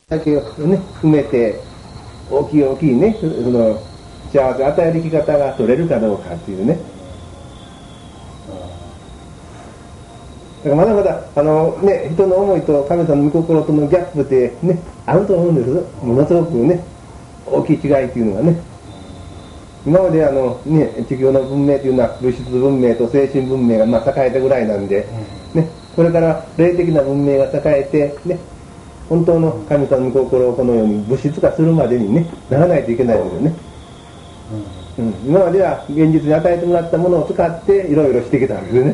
だけをね、埋めて、大きい大きいね、その幸せを与える生き方が取れるかどうかっていうね。だからまだまだ人の思いと神様の御心とのギャップってね、あると思うんです。ものすごくね、大きい違いっていうのがね。今まで地球の文明というのは物質文明と精神文明が栄えたぐらいなんで、ね、これから霊的な文明が栄えて、ね、本当の神様の御心をこのように物質化するまでにね、ならないといけないですよね。今までは現実に与えてもらったものを使っていろいろしてきたわけですね。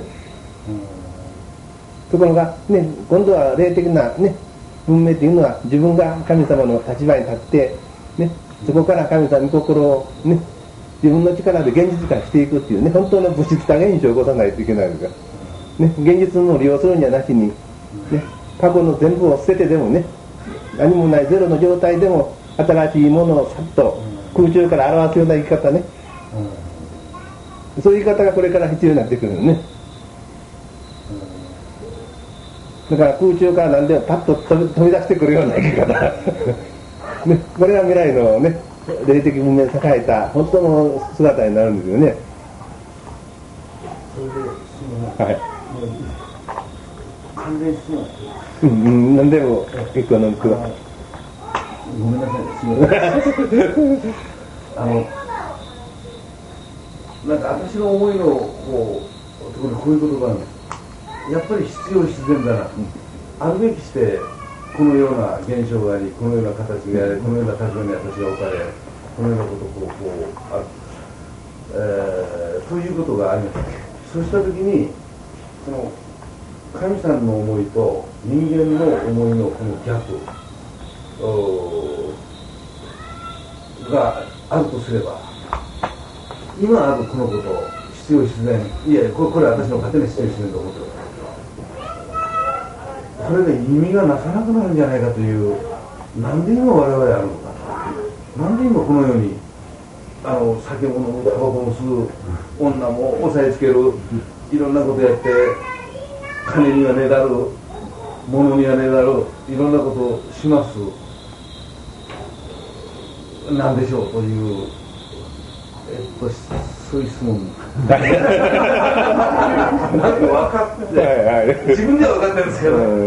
ところが、ね、今度は霊的な、ね、文明というのは自分が神様の立場に立って、ね、そこから神様の御心を、ね、自分の力で現実化していくっていうね、本当の物質化現象を起こさないといけないんですが、ね、現実の利用するんじゃなしに、ね、過去の全部を捨ててでもね、何もないゼロの状態でも新しいものをさっと空中から表すような生き方ね、そういう生き方がこれから必要になってくるのね。だから空中から何でもパッと飛び出してくるような生き方、ね、これが未来のね、霊的文明に栄えた本当の姿になるんですよね。 それで、はい。関連質問。 何でも結構なんか。 ごめんなさい、すみません。なんか私の思いのこういうことがあるんです。やっぱり必要必然だな、あるべきしてこのような現象があり、このような形があり、このような立場に私が置かれ、このようなことこうある、ということがあります。そうしたときにその神さんの思いと人間の思いのこのギャップがあるとすれば、今あるこのことを必要必然、いやこれは私の勝手な必要必然と思ってます。これで意味がなさなくなるんじゃないかという、なんで今我々あるのか、なんで今このように酒も飲む、タバコも吸う、女も押さえつける、いろんなことやって、金にはねだる、物にはねだる、いろんなことをします、なんでしょうという、そういう質問なんか分かって、自分では分かってるんですけ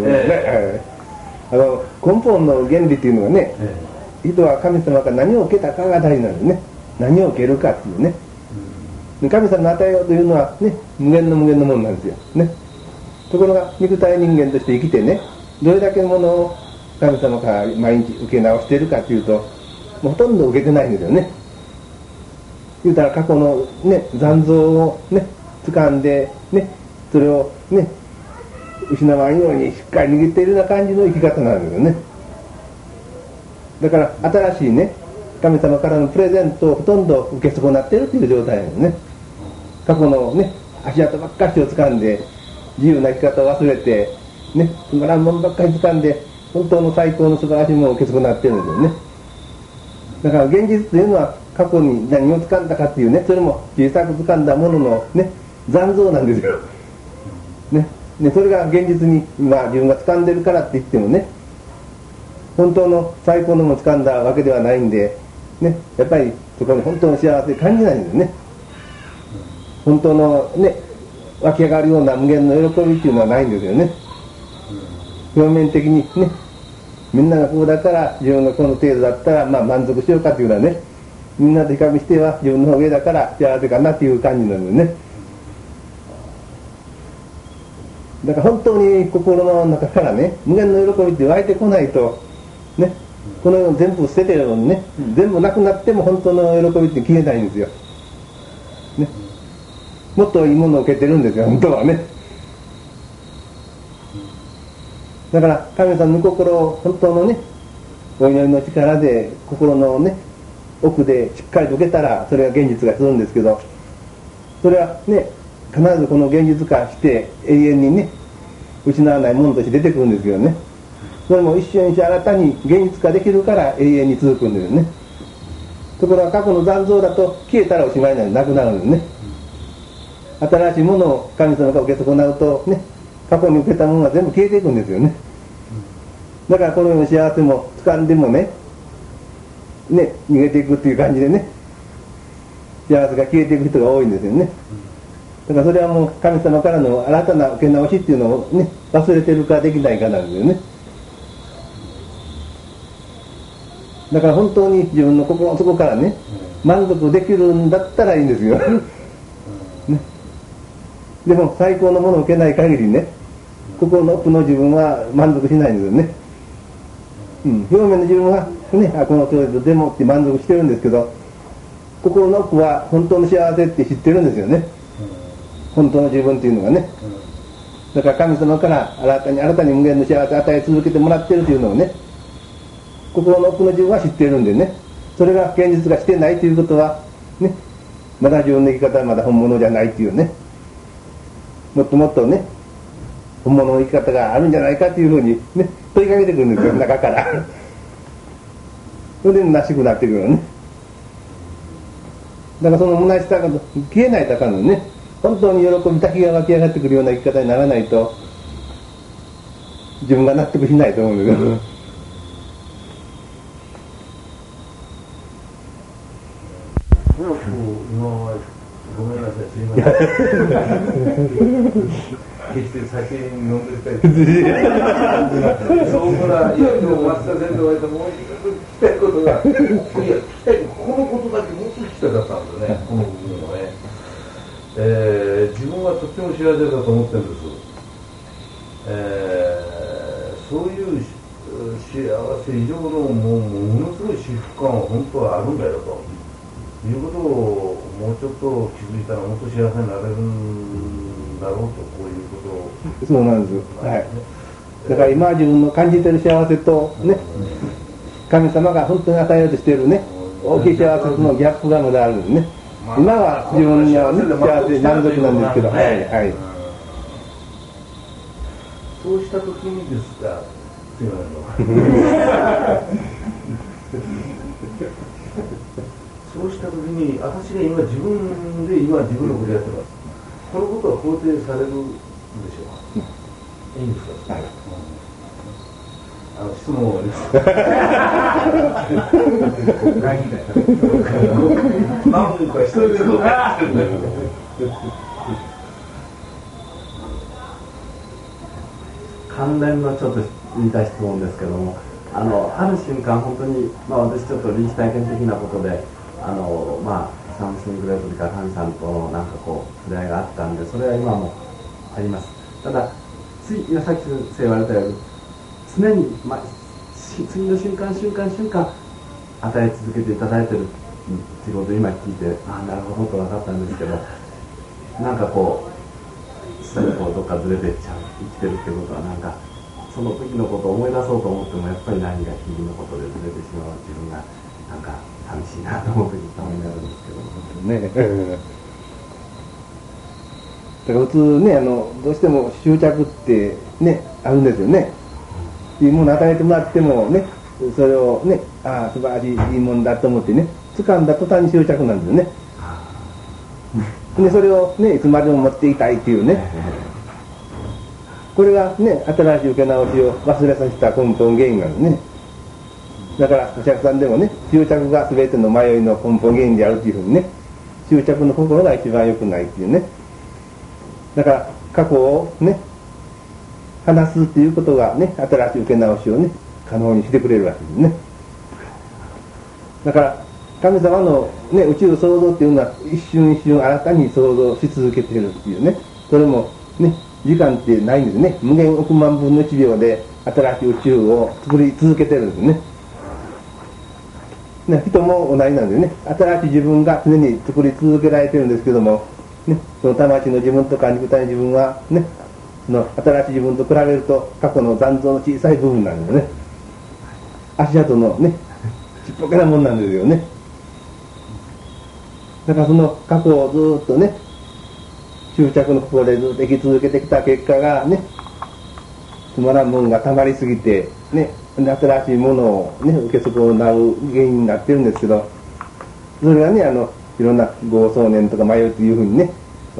ど、 根本の原理というのはね、人は神様から何を受けたかが大事なんですね。何を受けるかっていうね、神様の与えようというのはね、無限のものなんですよね。ところが肉体人間として生きてね、どれだけのものを神様から毎日受け直しているかというと、ほとんど受けてないんですよね。言うたら過去のね、残像をね、掴んでね、それをね、失わんようにしっかり握っているような感じの生き方なんですよね。だから新しいね、神様からのプレゼントをほとんど受け損なっているという状態なんですね。過去のね、足跡ばっかしを掴んで、自由な生き方を忘れてね、つまらんもんばっかり掴んで、本当の最高の素晴らしいものを受け損なっているんですよね。だから現実というのは過去に何を掴んだかっていうね、それも小さく掴んだもののね、残像なんですよ。ね、それが現実に今自分が掴んでるからって言ってもね、本当の最高のものを掴んだわけではないんで、ね、やっぱりそこに本当の幸せを感じないんですね。本当のね、湧き上がるような無限の喜びっていうのはないんですよね。表面的にね、みんながこうだから自分がこの程度だったら満足しようかっていうのはね、みんなと比較しては自分の方が上だから幸せかなっていう感じなんですね。だから本当に心の中からね、無限の喜びって湧いてこないとね、この世を全部捨ててるのにね、全部なくなっても本当の喜びって消えないんですよ、ね、もっといいものを受けてるんですよ、本当はね。だから神様の御心を本当のね、お祈りの力で心のね、奥でしっかりと受けたらそれが現実化するんですけど、それはね、必ずこの現実化して永遠にね、失わないものとして出てくるんですけどね、それも一瞬にして新たに現実化できるから永遠に続くんですよね。ところが過去の残像だと消えたらおしまいなくなるんですね。新しいものを神様が受け損なうとね、過去に受けたものが全部消えていくんですよね。 だからこの世の幸せも掴んでもね逃げていくっていう感じでね、幸せが消えていく人が多いんですよね。だからそれはもう神様からの新たな受け直しっていうのをね、忘れてるかできないかなんですよね。だから本当に自分の心の底からね、満足できるんだったらいいんですよ、ね、でも最高のものを受けない限りね、心の奥の自分は満足しないんですよね、表面の自分はね、この通りでもって満足してるんですけど、心の奥は本当の幸せって知ってるんですよね、本当の自分っていうのがね。だから神様から新たに無限の幸せを与え続けてもらってるというのをね、心の奥の自分は知っているんでね、それが現実がしてないということはね、まだ自分の生き方はまだ本物じゃないというね、もっともっとね本物の生き方があるんじゃないかというふうにね問いかけてくるんですよ、中からそれで虚しくなってくるのね。だからその虚しさが消えないとあかんのね。本当に喜び滝が湧き上がってくるような生き方にならないと自分が納得しないと思うんですよ今はごめんなさい、すいません決して酒飲んでたりそうからいやでも松田先生が言ったもう聞きたいことがいや聞きたいこのことだけもっと聞きたかったんですね、この部分をね、自分はとっても幸せだと思ってるんです、そういう幸せ以上のものすごい幸福感は本当はあるんだよということをもうちょっと気づいたらもっと幸せになれるんだろうと、こういうことを。 そうなんです、はい、だから今自分の感じてる幸せとね、神様が本当に与えようとしているね大きい幸せとのギャップがまだあるんですね。今は自分にはね幸せ満足なんですけど、はいはい、 そうした時にですが、すいませんそうした時に私が今自分のことやってます。このことは肯定されるんでしょうか。いいんですか。はい、質問です。何分か一人で答えてるんだよ。 関連のちょっと似た質問ですけども、ある瞬間本当に、私ちょっと臨死体験的なことでサムスングレートとか神さんとのなんかこう触れ合いがあったんで、それは今もあります。たださっき先生言われたように常に、次の瞬間与え続けていただいてるっていうことを今聞いてなるほどと分かったんですけど、なんかこう下にこうどっかずれていっちゃう生きてるってことはなんかその時のことを思い出そうと思ってもやっぱり何か日々のことでずれてしまう自分がなんか寂しいなと思う時たまにあるんですけどね。だから普通ねどうしても執着ってねあるんですよね。いいもの与えてもらってもねそれをね素晴らしいいいものだと思ってね掴んだ途端に執着なんですよね。でそれをねいつまでも持っていたいっていうね、これがね新しい受け直しを忘れさせた根本原因なんですね。だからお客さんでもね執着が全ての迷いの根本原因であるというふうにね、執着の心が一番良くないっていうね。だから過去をね話すっていうことがね新しい受け直しをね可能にしてくれるわけですね。だから神様の、ね、宇宙創造っていうのは一瞬一瞬新たに創造し続けているっていうね、それもね時間ってないんですね。無限億万分の1秒で新しい宇宙を作り続けてるんですね。人も同じなんですね。新しい自分が常に作り続けられてるんですけども、ね、その魂の自分とか肉体の自分はね、その新しい自分と比べると過去の残像の小さい部分なんですね。足跡のねちっぽけなもんなんですよね。だからその過去をずっとね執着の心でずっと生き続けてきた結果がね、つまらんもんがたまりすぎてね、新しいものをね受け損なう原因になってるんですけど、それがねいろんな業想念とか迷いというふうにね、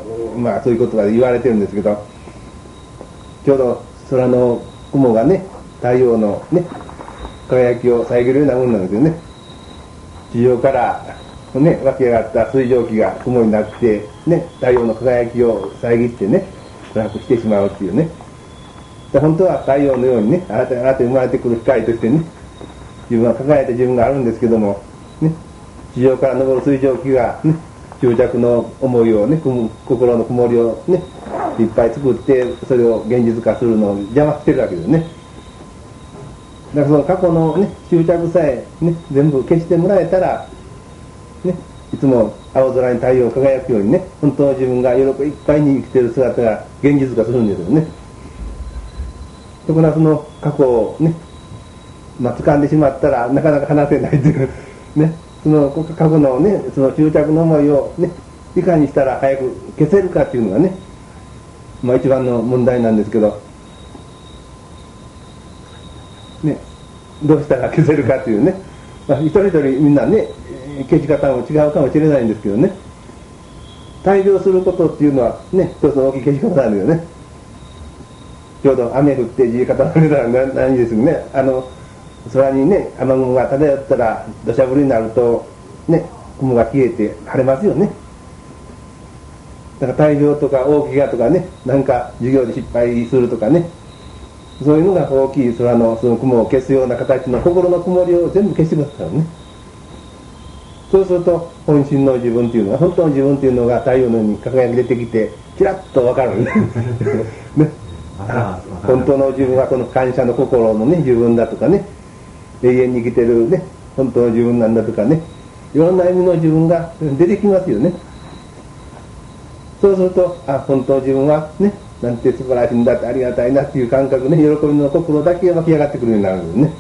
そういうことが言われてるんですけど、ちょうど空の雲がね太陽のね輝きを遮るようなものなんですよね。地上からね湧き上がった水蒸気が雲になってね太陽の輝きを遮ってね暗くしてしまうっていうね。本当は太陽のようにね新たに生まれてくる光としてね自分は輝いた自分があるんですけどもね地上から昇る水蒸気がね執着の思いをね心の曇りをねいっぱい作ってそれを現実化するのを邪魔してるわけですね。だからその過去のね執着さえね全部消してもらえたらねいつも青空に太陽が輝くようにね本当の自分が喜びいっぱいに生きている姿が現実化するんですよね。ところがその過去をね掴んでしまったらなかなか離せないというねその過去のねその執着の思いをねいかにしたら早く消せるかっていうのがね一番の問題なんですけどねどうしたら消せるかっていうね、一人一人みんなね消し方も違うかもしれないんですけどね大病することっていうのはね一つの大きい消し方なんですよね。ちょうど雨降って地固まるのは何ですよね。空にね雨雲が漂ったら土砂降りになるとね雲が消えて晴れますよね。だから大病とか大怪我とかねなんか授業で失敗するとかねそういうのが大きい空のその雲を消すような形の心の曇りを全部消してくださいね。そうすると本心の自分っていうのが本当の自分っていうのが太陽のように輝き出てきてちらっと分かるんですね。本当の自分はこの感謝の心のね自分だとかね永遠に生きてるね本当の自分なんだとかねいろんな意味の自分が出てきますよね。そうすると本当の自分はねなんて素晴らしいんだってありがたいなっていう感覚ね喜びの心だけが湧き上がってくるようになるんですね。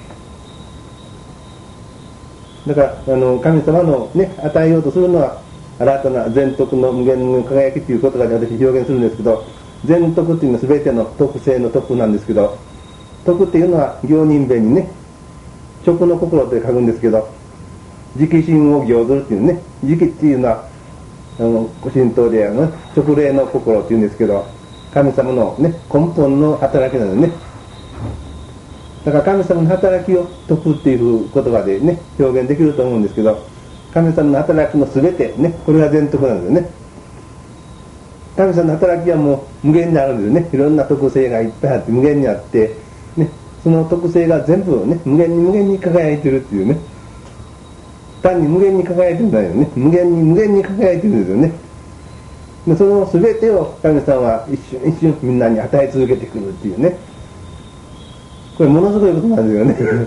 だから神様のね与えようとするのは新たな全徳の無限の輝きという言葉で私表現するんですけど全徳っていうのは全ての徳性の徳なんですけど徳っていうのは行人弁にね直の心と書くんですけど直心を行ずるっていうね直っていうのは神道で直霊の心っていうんですけど神様のね根本の働きなのね。だから神様の働きを徳っていう言葉でね表現できると思うんですけど神様の働きの全てねこれが全徳なんですよね。神様の働きはもう無限にあるんですよね。いろんな特性がいっぱいあって無限にあってねその特性が全部ね無限に輝いてるっていうね単に無限に輝いてるんだよね無限に輝いてるんですよね。でその全てを神様は一瞬一瞬みんなに与え続けてくるっていうねこれものすごいことなんですよね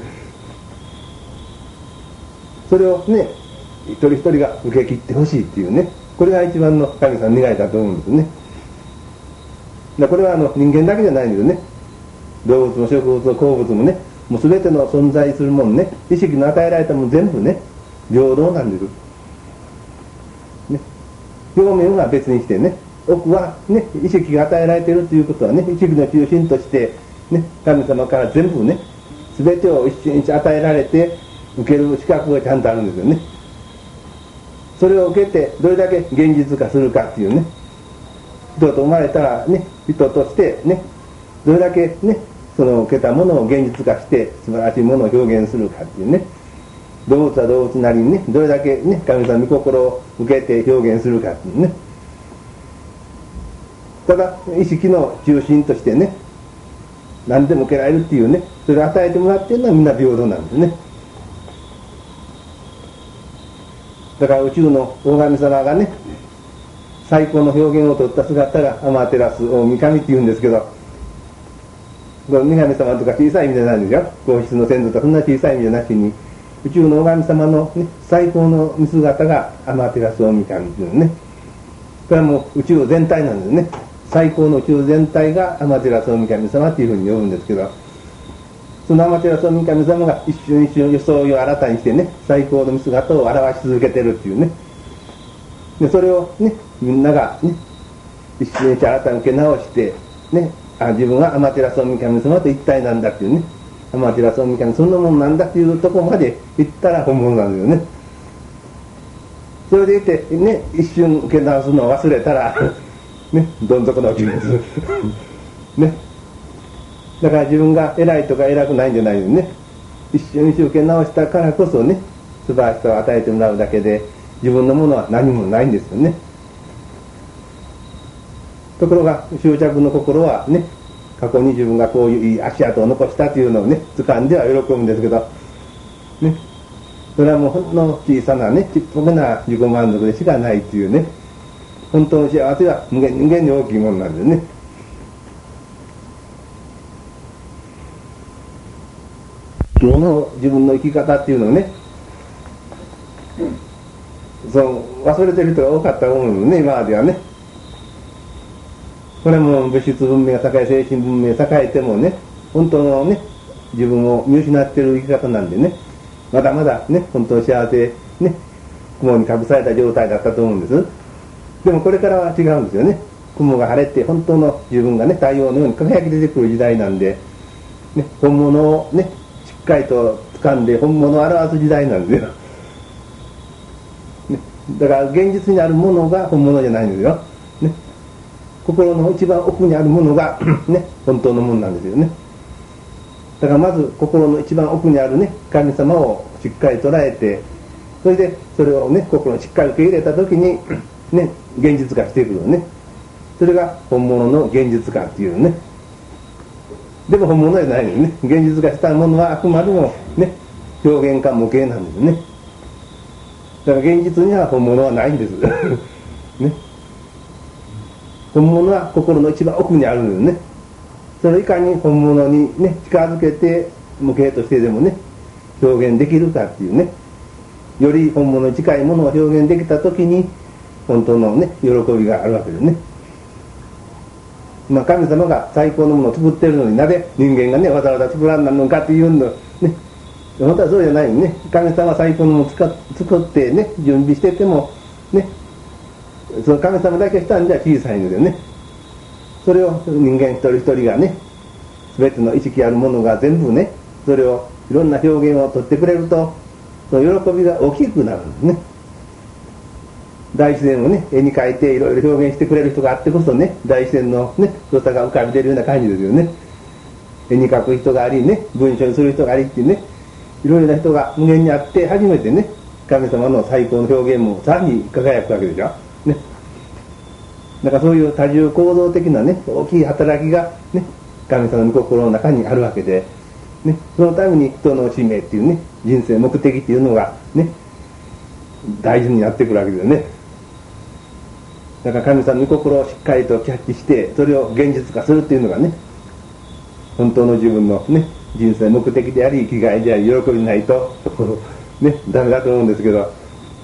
それをね一人一人が受け切ってほしいっていうねこれが一番の神様の願いだと思うんですね。これは人間だけじゃないんですよね。動物も植物も鉱物もねもう全ての存在するものね意識の与えられたもの全部ね平等なんです、ね、表面は別にしてね奥はね意識が与えられているということはね意識の中心としてね神様から全部ね全てを一瞬一与えられて受ける資格がちゃんとあるんですよね。それを受けてどれだけ現実化するかっていうね人と生まれたらね人としてねどれだけねその受けたものを現実化して素晴らしいものを表現するかっていうね動物は動物なりにねどれだけね神様の御心を受けて表現するかっていうねただ意識の中心としてね何でも受けられるっていうねそれを与えてもらっているのはみんな平等なんですね。だから宇宙の大神様がね最高の表現を取った姿がアマテラス大神っていうんですけどこの女神様とか小さい意味じゃないんですよ。皇室の先祖とかそんな小さい意味じゃなしに宇宙の大神様の、ね、最高の見姿がアマテラス大神っていうのねこれはもう宇宙全体なんですね。最高の宇宙全体がアマテラス大神様っていうふうに呼ぶんですけどそのアマテラス大神様が一瞬一瞬装いを新たにしてね最高の見姿を表し続けてるっていうねでそれをねみんながね一瞬一瞬新たに受け直してね自分はアマテラス大神様と一体なんだっていうねアマテラス大神そんなもんなんだっていうところまで行ったら本物なんですよね。それでいてね一瞬受け直すのを忘れたらねどん底の落ちですね。だだから自分が偉いとか偉くないんじゃないよね。一生懸命直したからこそね、素晴らしさを与えてもらうだけで、自分のものは何もないんですよね。ところが執着の心はね、過去に自分がこういういい足跡を残したというのをね、掴んでは喜ぶんですけどね、それはもうほんの小さなね、ちっぽけな自己満足でしかないというね、本当の幸せは無限に大きいものなんですね。今の自分の生き方っていうのをね、忘れてる人が多かったと思うのね、今まではね。これも物質文明が栄え、精神文明が栄えてもね、本当のね、自分を見失っている生き方なんでね、まだまだね、本当の幸せね、雲に隠された状態だったと思うんです。でもこれからは違うんですよね。雲が晴れて本当の自分がね、太陽のように輝き出てくる時代なんで、ね、本物をね、しっかりと掴んで本物を表す時代なんですよ。ね、だから現実にあるものが本物じゃないんですよ。ね、心の一番奥にあるものがね、本当のものなんですよね。だからまず心の一番奥にあるね、神様をしっかり捉えて、それでそれをね、心にしっかり受け入れた時にね、現実化してくるね。それが本物の現実化っていうね。でも本物じゃないのね。現実化したものはあくまでもね、表現か模型なんですね。だから現実には本物はないんですね。本物は心の一番奥にあるんですね。それをいかに本物にね、近づけて模型としてでもね、表現できるかっていうね、より本物に近いものを表現できたときに本当のね、喜びがあるわけですね。まあ神様が最高のものを作っているのになぜ人間がね、わざわざ作らんなのかっていうのね、本当はそうじゃないのね。神様は最高のものを作ってね、準備しててもね、その神様だけしたんじゃ小さいのでね、それを人間一人一人がね、全ての意識あるものが全部ね、それをいろんな表現を取ってくれると、その喜びが大きくなるんですね。大自然をね、絵に描いていろいろ表現してくれる人があってこそね、大自然のね、良さが浮かび出るような感じですよね。絵に描く人がありね、文章にする人がありってね、いろいろな人が無限にあって初めてね、神様の最高の表現もさらに輝くわけでしょ。ね。だからそういう多重構造的なね、大きい働きがね、神様の心の中にあるわけで、ね、そのために人の使命っていうね、人生目的っていうのがね、大事になってくるわけですよね。だから神様の心をしっかりとキャッチして、それを現実化するっていうのがね、本当の自分のね、人生目的であり、生きがいであり、喜びないとね、ダメだと思うんですけど。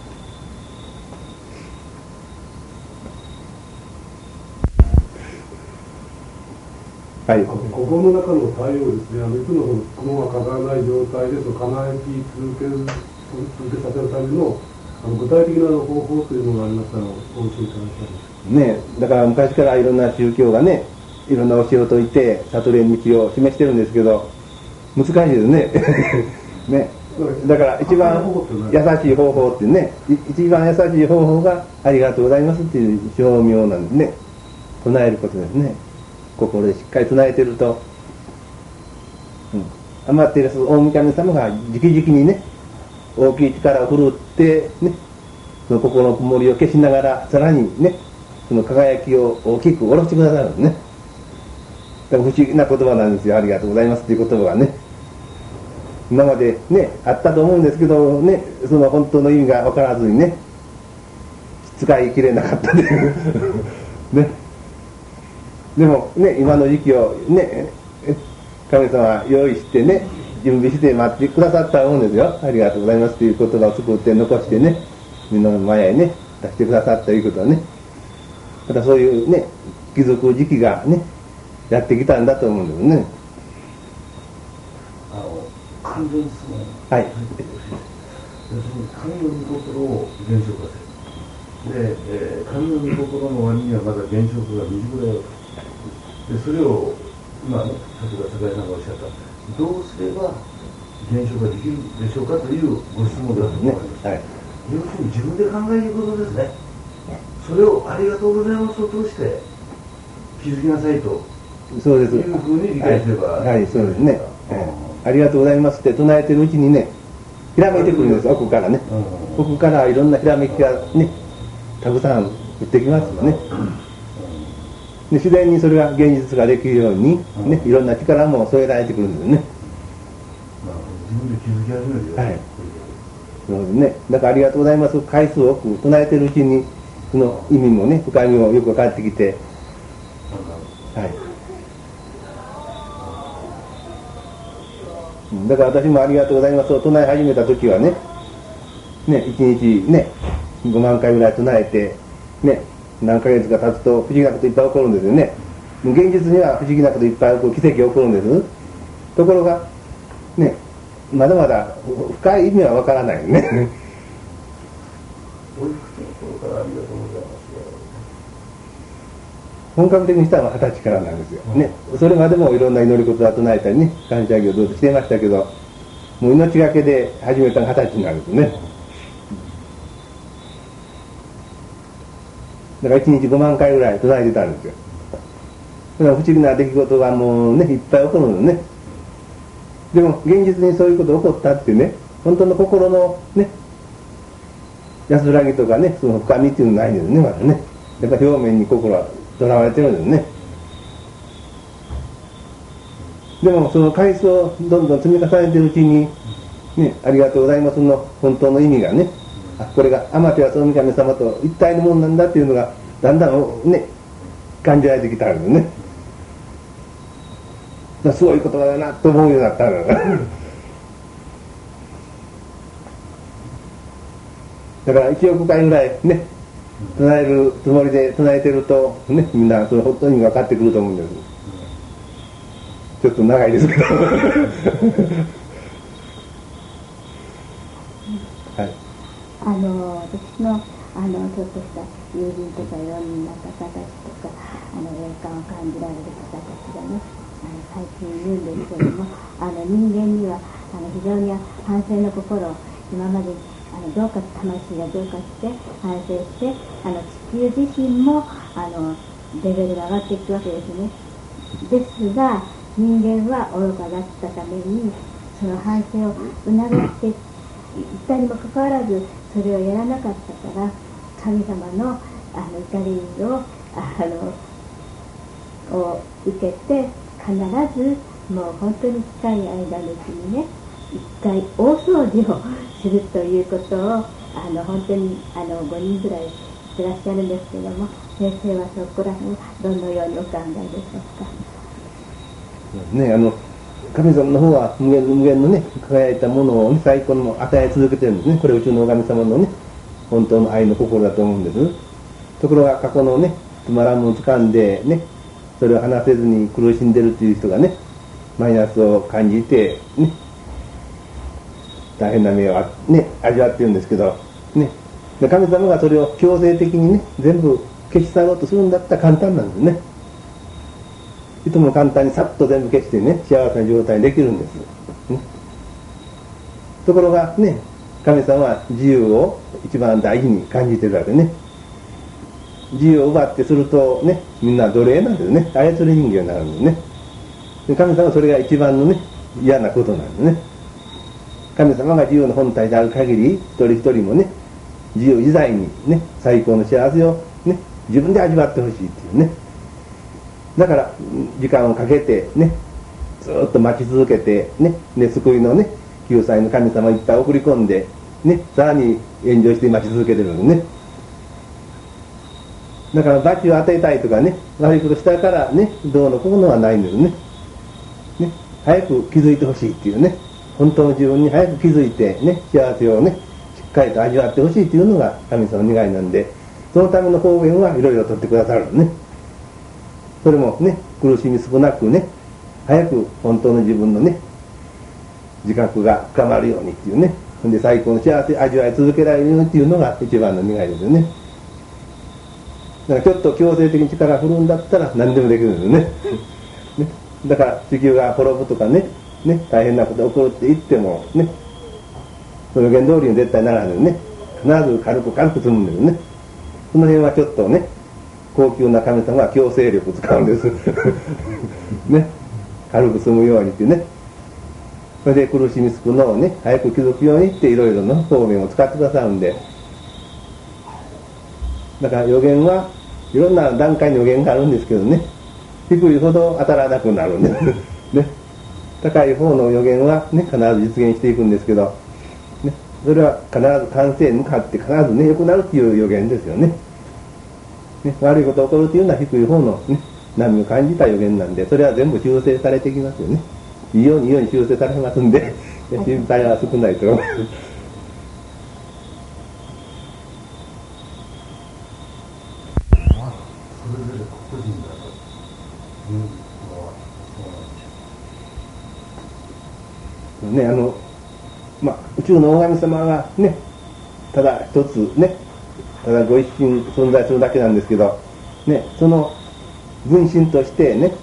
はい、 心の中の対応ですね、いつも雲がかからない状態で叶え続けさせるための具体的な方法というのがありましたらお教えいただきたいですね。だから昔からいろんな宗教がね、いろんな教えを説いて悟りの道を示してるんですけど、難しいですねね。だから一番優しい方法ってね、一番優しい方法がありがとうございますっていう称名なんですね。唱えることですね。心でしっかり唱えてると、余っている大神様が直々にね、大きい力を振るってね、その心の曇りを消しながらさらにね、その輝きを大きく下ろしてくださるんですね。だから不思議な言葉なんですよ。ありがとうございますっていう言葉がね、今までねあったと思うんですけどね、その本当の意味が分からずにね、使い切れなかったというね。でもね、今の時期をね、神様は用意してね、準備して待ってくださったと思うんですよ。ありがとうございますという言葉を作って残してね、みんなの前へね、出してくださったということはね、またそういうね、気づく時期がね、やってきたんだと思うんですね。 完全に質問。 はい。 神の御心を現象化する。で、神の御心の割にはまだ現象化が未熟だよと。でそれを今ね、例えば坂井さんがおっしゃったどうすれば現象ができるでしょうかというご質問だと思います、はい、要するに自分で考えることですね。それをありがとうございますを通して気づきなさいとそうです。 いうふうに理解すれば、 はい、そうですね。ありがとうございますって唱えてるうちにね、ひらめいてくるんです、奥からね。奥からいろんなひらめきがね、たくさん降ってきますよね。で自然にそれが現実ができるように、ね、いろんな力も添えられてくるんですね。 自分で気づき始めるよ。 はい。そうですね。だからありがとうございます回数多く唱えてるうちに、その意味もね、深みもよく分かってきて、はい。だから私もありがとうございますを唱え始めた時はね、1日ね、5万回ぐらい唱えて、ね、何ヶ月か経つと不思議なこといっぱい起こるんですよね。現実には不思議なこといっぱい起こる、奇跡が起こるんです。ところが、ね、まだまだ深い意味はわからないね。 おいくつの頃からありがとうございます。 本格的にしたのは20歳からなんですよ、ね。それまでもいろんな祈り事を唱えたりね、感謝業をずっとしていましたけど、もう命がけで始めたのが20歳なんですね。だから1日5万回ぐらい唱えてたんですよ。だから不思議な出来事がもうね、いっぱい起こるのね。でも現実にそういうこと起こったってね、本当の心のね、安らぎとかね、その深みっていうのはないんですね、まだね。やっぱり表面に心はとらわれてるんですね。でもその回数をどんどん積み重ねているうちに、ね、ありがとうございますの本当の意味がね、これが天照大神様と一体のものなんだっていうのがだんだんね、感じられてきたんですね。すごいことだなと思うようになったのだから1億回ぐらいね、唱えるつもりで唱えてるとね、みんなそれ本当に分かってくると思うんです。ちょっと長いですけどはい。 私のちょっとした友人とかいろんな方たちとか霊感を感じられる方たちがね、最近言うんですけれども、人間には非常に反省の心を今まで浄化、魂が浄化して反省して地球自身もレベルが上がっていくわけですね。ですが人間は愚かだったためにその反省を促していったにもかかわらずそれをやらなかったから神様の怒りを受けて必ずもう本当に近い間のうちにね、一回大掃除をするということを本当に5人ぐらいしてらっしゃるんですけれども、先生はそこら辺どのようにお考えでしょうか。 ね、神様の方は無限のね、輝いたものを、ね、最高の与え続けてるんですね。これ宇宙の神様のね、本当の愛の心だと思うんです。ところが過去のね、つまらんものを掴んでね、それを話せずに苦しんでるという人がね、マイナスを感じてね、大変な目をね、味わってるんですけど、ね、で神様がそれを強制的にね、全部消し去ろうとするんだったら簡単なんですね。いとも簡単にさっと全部消してね、幸せな状態にできるんです、ね。ところがね、神様は自由を一番大事に感じてるわけね。自由を奪ってするとね、みんな奴隷なんですね。操り人形になるんですね。で神様はそれが一番のね、嫌なことなんですね。神様が自由の本体である限り、一人一人もね、自由自在にね、最高の幸せをね、自分で味わってほしいっていうね。だから時間をかけてね、ずっと待ち続けてね、で救いのね、救済の神様いっぱい送り込んでね、さらに炎上して待ち続けてるんですね。だから罰を与えたいとかね、悪いことしたからね、どうのこうのはないんですね。ね、早く気づいてほしいっていうね、本当の自分に早く気づいてね、幸せをね、しっかりと味わってほしいっていうのが神様の願いなんで、そのための方便はいろいろとってくださるのね。それもね、苦しみ少なくね、早く本当の自分のね、自覚が深まるようにっていうね、で最高の幸せ味わい続けられるようにっていうのが一番の願いですよね。だからちょっと強制的に力が振るんだったら何でもできるんですよね。ね、だから地球が滅ぶとかね、大変なことが起こるって言ってもね、その原通りに絶対ならないのでね、必ず軽く積むんですね。その辺はちょっとね、 高級な神様は強制力を使うんですね、軽く済むようにってね。それで苦しみつくのをね早く気づくようにっていろいろな方面を使ってくださるんで、だから予言はいろんな段階の予言があるんですけどね、低いほど当たらなくなるんですね。高い方の予言はね必ず実現していくんですけど、ね、それは必ず完成に向かって必ずね良くなるっていう予言ですよね。ね、悪いことが起こるというのは低い方のね波を感じた予言なんで、それは全部修正されていきますよね。いいように修正されますんで心配は少ないと思います。ね、宇宙の大神様がねただ一つね、ただご一心存在するだけなんですけど、ね、その分身としてね、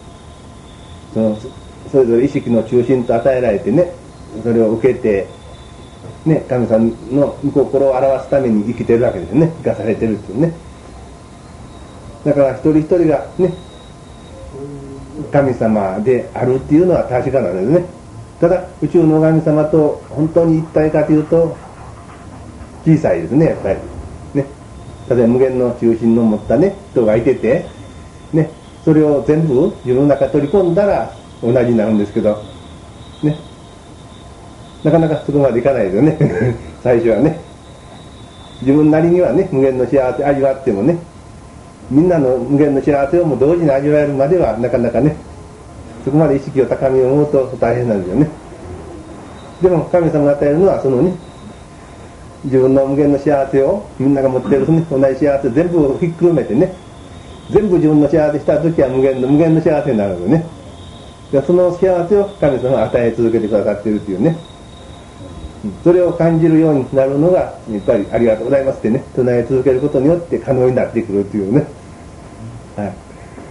それぞれ意識の中心と与えられてね、それを受けて、ね、神様の御心を表すために生きてるわけですよね。生かされてるっていうね。だから一人一人がね神様であるっていうのは確かなんですね。ただ宇宙の神様と本当に一体かというと小さいですね、やっぱりね。例えば無限の中心の持ったね人がいててね、それを全部自分の中に取り込んだら同じになるんですけどね、なかなかそこまでいかないですよね最初はね。自分なりにはね無限の幸せ味わってもね、みんなの無限の幸せをも同時に味わえるまではなかなかね、そこまで意識を高めようと大変なんですよね。でも神様が与えるのはそのね自分の無限の幸せをみんなが持っている、ね、同じ幸せ全部をひっくるめてね、全部自分の幸せした時は無限の幸せになるのでね。その幸せを神様が与え続けてくださっているというね、それを感じるようになるのがやっぱりありがとうございますってね唱え続けることによって可能になってくるというね、はい。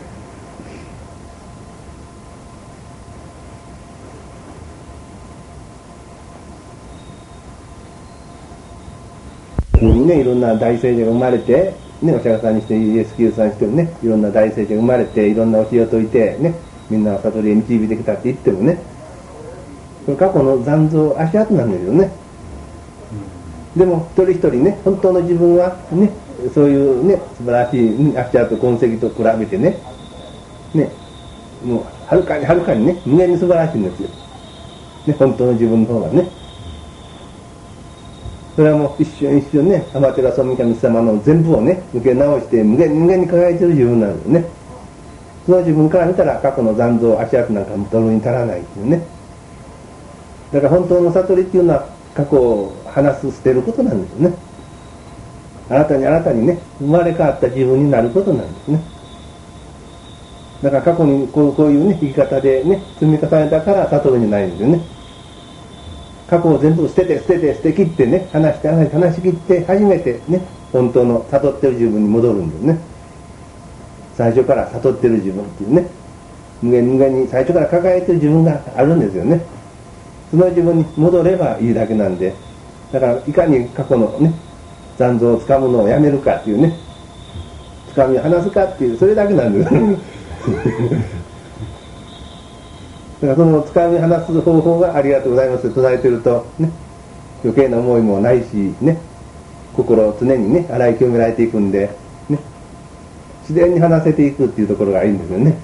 ね、いろんな大聖者が生まれて、ね、お釈迦さんにしてイエス・キリストさんにしてもね、いろんな大聖者が生まれていろんな教えを説いてね、みんなを悟りへ導いてきたって言ってもね、過去の残像足跡なんですよね。でも一人一人ね本当の自分はねそういうね素晴らしい足跡痕跡と比べてね、もうはるかにね無限に素晴らしいんですよ、ね、本当の自分の方がね。それはもう一瞬一瞬ね天照大神様の全部をね受け直して無限に輝いてる自分なんですよね。その自分から見たら過去の残像足跡なんかも取るに足らないっていうね。だから本当の悟りっていうのは過去を話す捨てることなんですよね。新たにね生まれ変わった自分になることなんですね。だから過去にこういうね生き方でね積み重ねたから悟りにないんですよね。過去を全部捨て切ってね話し切って初めてね本当の悟ってる自分に戻るんですね。最初から悟ってる自分っていうね、無限に最初から抱えてる自分があるんですよね。その自分に戻ればいいだけなんで、だからいかに過去のね残像をつかむのをやめるかっていうね、つかみを離すかっていう、それだけなんですだからそのつかみを離す方法がありがとうございますと唱えてるとね、余計な思いもないしね、心を常にね洗い清められていくんでね、自然に離せていくっていうところがいいんですよね。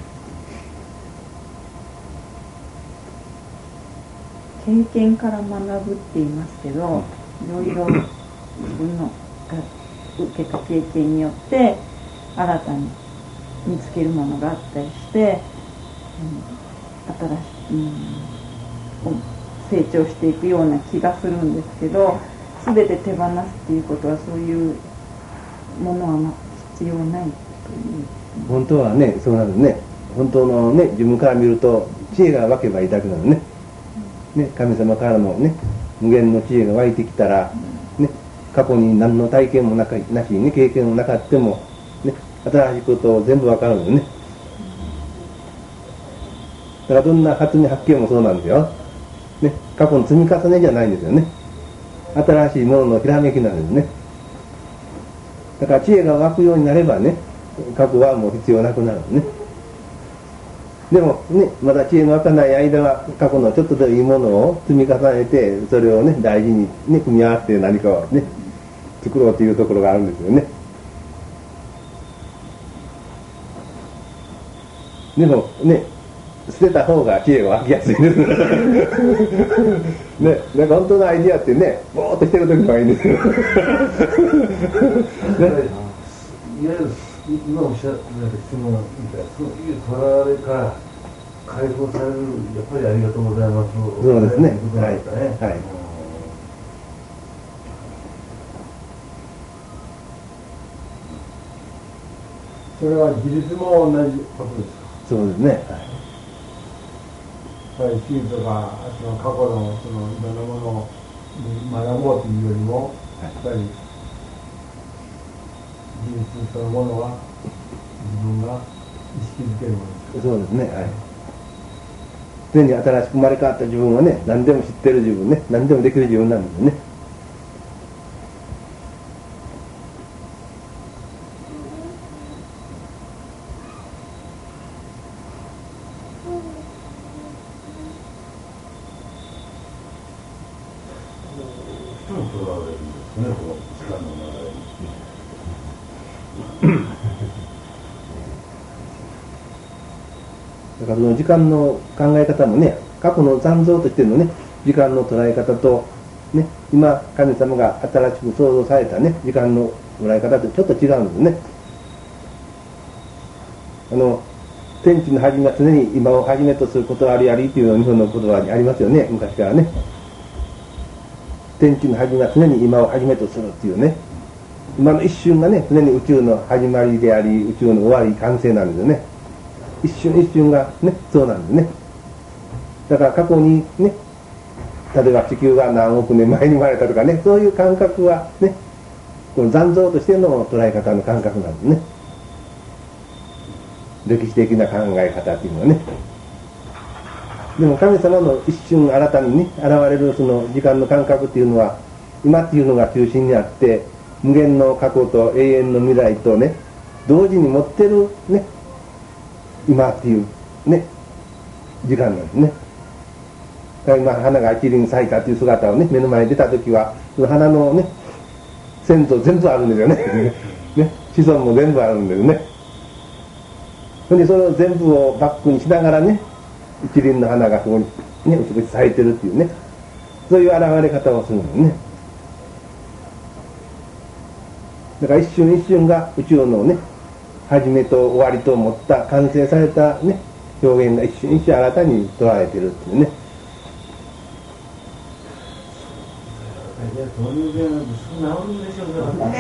経験から学ぶって言いますけど、いろいろ自分のが受けた経験によって新たに見つけるものがあったりして、新しい、成長していくような気がするんですけど、全て手放すっていうことはそういうものは必要ないという。 本当はねそうなんですね。本当のね自分から見ると知恵が湧けばいいだけなのね。神様からのね無限の知恵が湧いてきたら、ね、過去に何の体験もなしにね経験もなかっても、ね、新しいことを全部分かるのね。だからどんな発見もそうなんですよ、ね、過去の積み重ねじゃないんですよね。新しいもののひらめきなんですね。だから知恵が湧くようになればね、 過去はもう必要なくなるのね。でもね、まだ知恵の湧かない間は過去のちょっとでもいいものを積み重ねて、それをね大事にね組み合わせて何かをね作ろうというところがあるんですよね。でもね、捨てた方が知恵が湧きやすいですね。なんか本当のアイディアってね、ぼーっとしてる時がいいんですよね。 いわゆる今おっしゃった質問みたいな、そういうとらわれから解放される、やっぱりありがとうございます。 そうですね。 ということなんですかね。 はい。 それは自立も同じことですか。 そうですね。はい、 やっぱり地図とかその過去のそのいろんなものを学ぼうというよりも、やっぱり自立そのものは自分が意識づけるものです。 そうですね。はい。常に新しく生まれ変わった自分はね、何でも知ってる自分ね、何でもできる自分なんですよね。 人にとらわれるんですね、この時間の流れに。 だからその時間の考え方もね、過去の残像としてのね、時間の捉え方と、ね、今神様が新しく創造されたね、時間の捉え方とちょっと違うんですね。天地の始めは常に今をはじめとすることありありというのが日本の言葉にありますよね、昔からね。天地の始めは常に今をはじめとするっていうね、今の一瞬がね、常に宇宙の始まりであり、宇宙の終わり、完成なんですよね。一瞬一瞬がね、そうなんですね。だから過去にね、例えば地球が何億年前に生まれたとかね、そういう感覚はね、この残像としての捉え方の感覚なんですね。歴史的な考え方っていうのはね。でも神様の一瞬新たにね、現れるその時間の感覚っていうのは、今っていうのが中心にあって、無限の過去と永遠の未来とね、同時に持ってるね、今っていうね、時間なんですね。だから今花が一輪咲いたという姿をね、目の前に出た時は、その花のね、先祖全部あるんですよね。ね、子孫も全部あるんですね。それでその全部をバックにしながらね、一輪の花がそこにね、美しく咲いてるっていうね、そういう現れ方をするんですね。だから一瞬一瞬が宇宙のね、始めと終わりと持った完成されたね、表現が一瞬一瞬新たに捉えてるっていうね。 いや、そういう病なんてすぐ治るんでしょう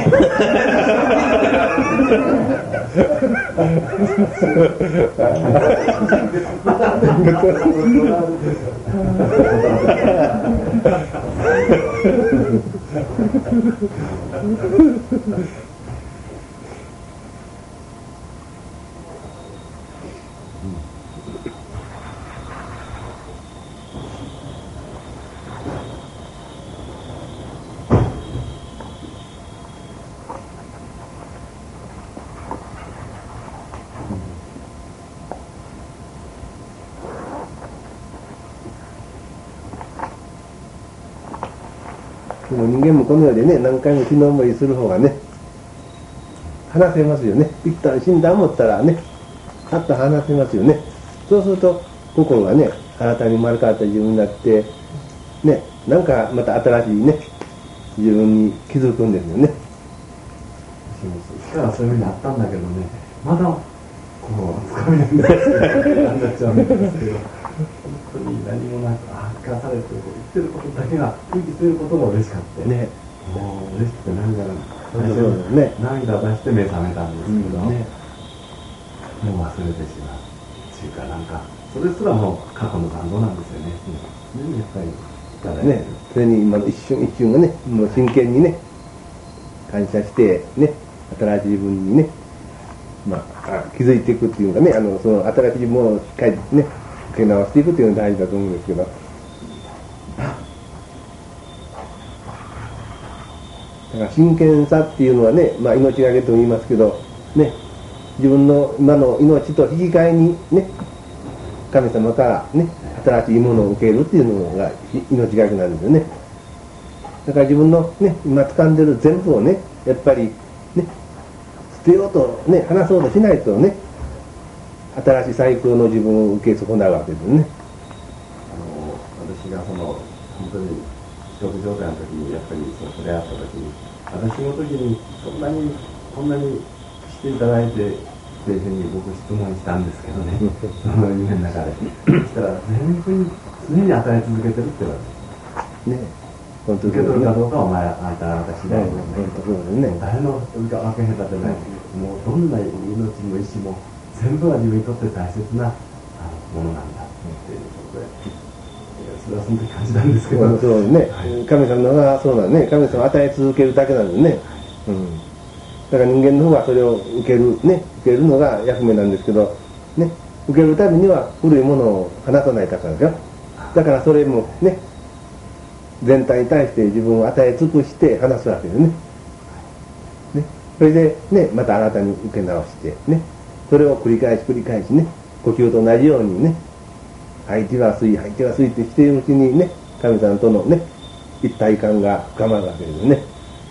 でも人間もこの世でね、何回も死の思いする方がね、話せますよね。一旦死んだ思ったらね、パッと話せますよね。そうすると心がね、新たに生まれ変わった自分になってね、なんかまた新しいね、自分に気づくんですよね。 そうはそういうふうにあったんだけどね、まだこうつかみなんだってなっちゃうんですけど、本当に何もなく聞かされて言ってることだけが空気することも嬉しかったね。もう嬉しくて涙が涙出して目覚めたんですけど、もう忘れてしまうっていうか、なんかそれすらも過去の残像なんですよね。やっぱりね、それに今の一瞬一瞬がね、もう真剣にね、感謝してね、新しい自分にね、気づいていくっていうかね、その新しい自分をしっかりね、受け直していくっていうのが大事だと思うんですけど、だから真剣さっていうのはね、命がけとも言いますけどね、 自分の今の命と引き換えにね、神様からね、新しいものを受けるっていうのが命がけなんですよね。だから自分のね、今掴んでる全部をね、やっぱりね、捨てようとね、離そうとしないとね、新しい最高の自分を受け損なうわけですね。 私が本当に帰国状態の時にやっぱりそれあった時に、私の時にこんなにしていただいてっていうふうに僕質問したんですけどね、その夢の中で。そしたら全部常に与え続けてるって言われて。 ね、本当受け取るかどうかはお前あんた私次第で、誰の分け隔てない、もうどんな命も意志も全部は自分にとって大切なものなんだっていうことで。それはその時感じたんですけど、 そうね、はい、神様がそうなんね、神様を与え続けるだけなんですね、うん、だから人間の方はそれを受けるのが役目なんですけど、ね、受けるためには古いものを離さないからですよ。だからそれもね、全体に対して自分を与え尽くして離すわけですね。ね、それでね、また新たに受け直してね、それを繰り返しね、呼吸と同じようにね、吐いては吸い、吐いては吸いってしているうちにね、神様とのね、一体感が深まるわけですね。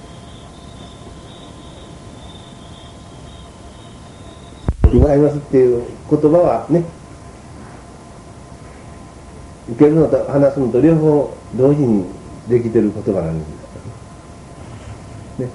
今ありますっていう言葉はね、受けるのと話すのと両方同時にできている言葉なんですね。